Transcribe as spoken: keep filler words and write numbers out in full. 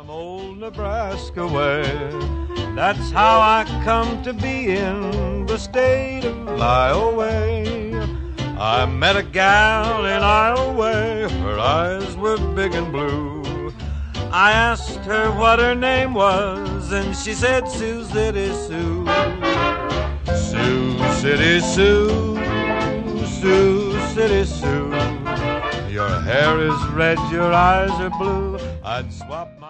from old Nebraska way. That's how I come to be in the state of Iowa. I met a gal in Iowa, her eyes were big and blue. I asked her what her name was, and she said Sioux City Sue. Sioux City Sue, Sioux City Sue. Your hair is red, your eyes are blue. I'd swap my